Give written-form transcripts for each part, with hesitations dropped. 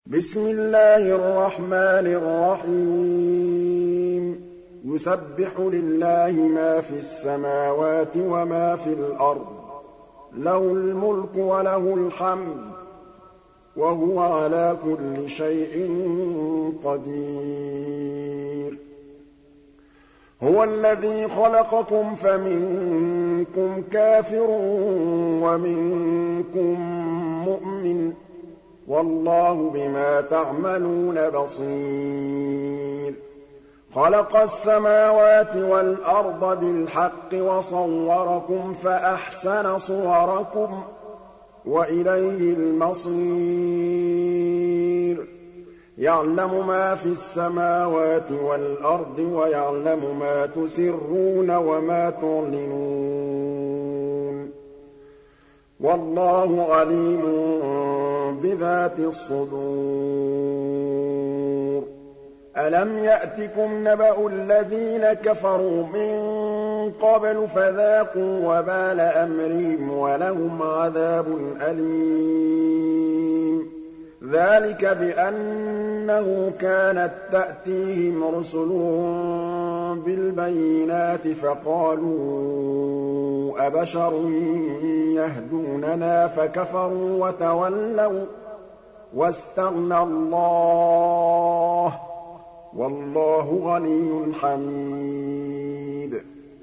بسم الله الرحمن الرحيم يسبح لله ما في السماوات وما في الأرض له الملك وله الحمد وهو على كل شيء قدير هو الذي خلقكم فمنكم كافر ومنكم مؤمن والله بما تعملون بصير خلق السماوات والأرض بالحق وصوركم فأحسن صوركم وإليه المصير يعلم ما في السماوات والأرض ويعلم ما تسرون وما تعلنون والله عليم بذات الصدور ألم يأتكم نبأ الذين كفروا من قبل فذاقوا وبال أمرهم ولهم عذاب أليم ذلك بأنه كانت تأتيهم رسلهم بالبينات فقالوا أبشر يهدوننا فكفروا وتولوا واستغنى الله والله غني حميد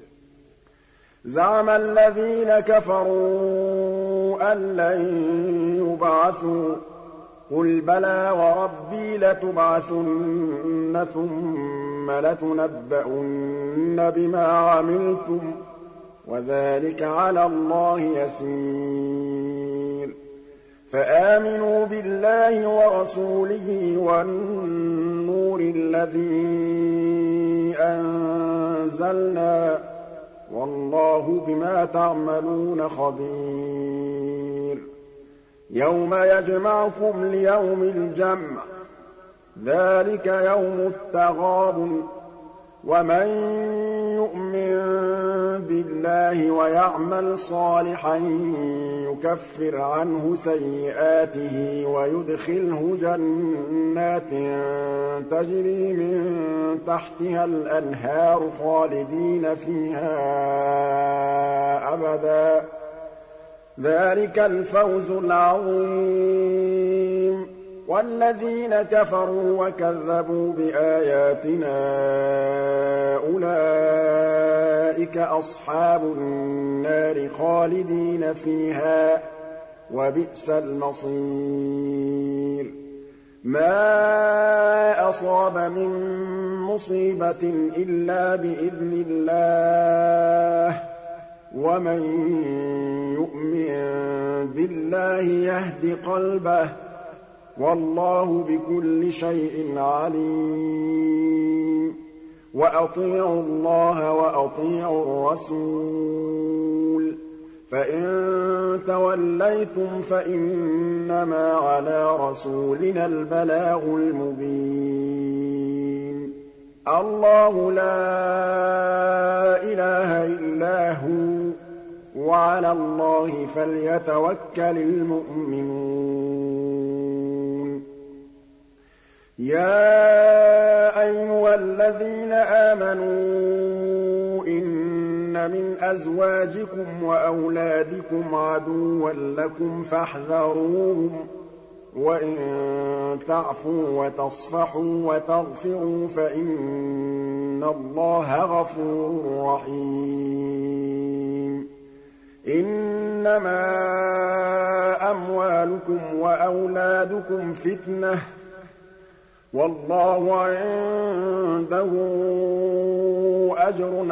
زعم الذين كفروا أن لن يبعثوا قل بلى وربي لتبعثن ثم لتنبؤن بما عملتم وذلك على الله يسير فآمنوا بالله ورسوله والنور الذي أنزلنا والله بما تعملون خبير يوم يجمعكم ليوم الجمع ذلك يوم التغابن ومن يؤمن بالله ويعمل صالحا يكفر عنه سيئاته ويدخله جنات تجري من تحتها الأنهار خالدين فيها أبدا ذلك الفوز العظيم والذين كفروا وكذبوا بآياتنا أولئك أصحاب النار خالدين فيها وبئس المصير ما أصاب من مصيبة إلا بإذن الله ومن يؤمن بالله يهد قلبه والله بكل شيء عليم وأطيعوا الله وأطيعوا الرسول فإن توليتم فإنما على رسولنا البلاغ المبين الله لا إله إلا هو وعلى الله فليتوكل المؤمنون يا أيها الذين آمنوا إن من أزواجكم وأولادكم عدوا لكم فاحذروهم وإن تعفوا وتصفحوا وتغفروا فإن الله غفور رحيم إنما أموالكم وأولادكم فتنة والله عنده أجر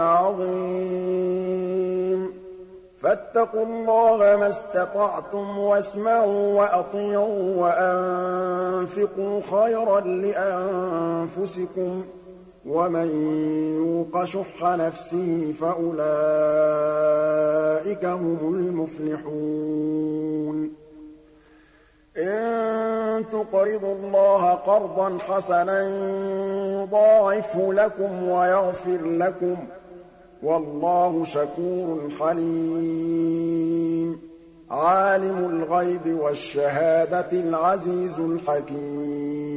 عظيم فاتقوا الله ما استطعتم واسمعوا وأطيعوا وأنفقوا خيرا لأنفسكم ومن يوق شح نفسه فأولئك هم المفلحون إن تقرضوا الله قرضا حسنا يضاعفه لكم ويغفر لكم والله شكور حليم عَالِمُ الْغَيْبِ وَالشَّهَادَةِ الْعَزِيزُ الْحَكِيمُ